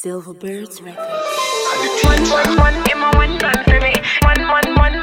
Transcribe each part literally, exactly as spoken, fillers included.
Silverbirds Records. One, one, one, in my one done for me. One, one, one.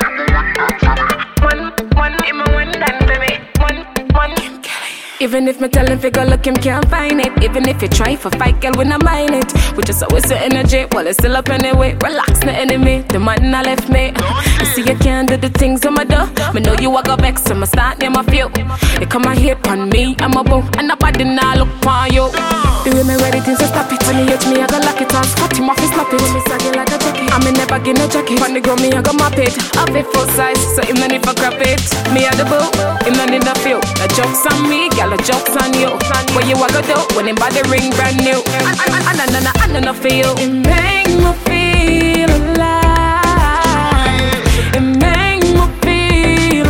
One, one, in my one done for me. One, one. Even if me tell him figure look him can't find it. Even if you try for fight, girl, we not mind it. We just always the energy, while it's still up anyway. Relax, the enemy, the man I left me. You see you can't do the things I'm a do. Me know you a go back, so me start name a few. You come and hate on me, I'm a boo, and nobody now look for you. The way me ready things to stop it. When you hit me, I go lock it off. Scott him off, he slap it. When me sag it like a jacket, I me never get no jacket. When they grow me, I go mop it. Have it full size, so him no need for crap it. Me a the boo, him no need a feel. The jokes on me, girl, the jokes on you. What you a go do when him body ring brand new? And and and and and and for you. It make me feel alive. It make me feel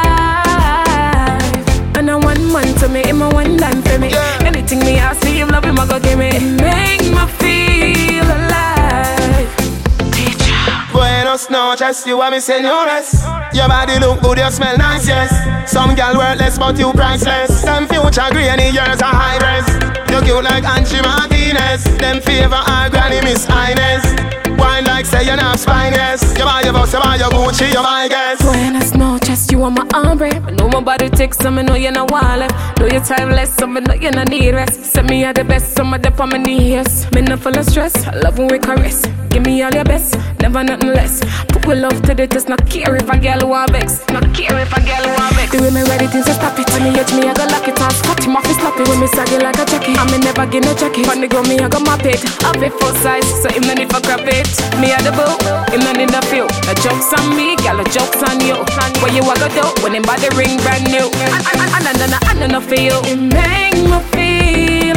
alive. And I want one to me, him a one done for me. Anything me ask me, him love him a go give me. It make me feel alive. Teacher. Buenos noches, you are me señores. Your body look good, you smell nice, yes. Some girl worthless, but you priceless. Them future granny years are high res. You cute like Angie Martinez. Them favor our granny Miss Inez. Wine like say you're not spine, yes. You buy your boss, you buy your Gucci, you buy guess. Buenos noches, you are my hombre. I know my body takes some, I know you're not wallet. Know your time less, some I know you not need rest. Send me at the best, some of the on my knees. Me not full of stress, I love when we caress. Give me all your best, never nothing less. Put we love to the test, not care if a girl want vex. Not care if a girl want vex. The way me ready things to stop it. When you hit me, I go lock it off. Scott him off, he slap it. When me sag it like a jacket, I me never get no jacket. When they grow me, I go mop it. Have it full size, so him no need for crap it. Me a the boo, him no need a feel. The jokes on me, girl, the jokes on you. What you a go do when him body ring brand new? And and and and and and and for you. It make me feel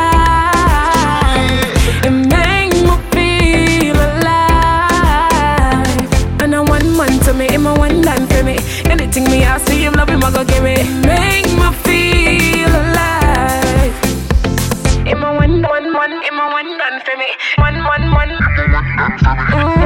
alive. It make me feel alive. And I want one to me, him a one done for me. Anything me ask me, him love him a go give me. It make me feel alive. Him a one, one, one, him a one done for me. One, one, one. Mm.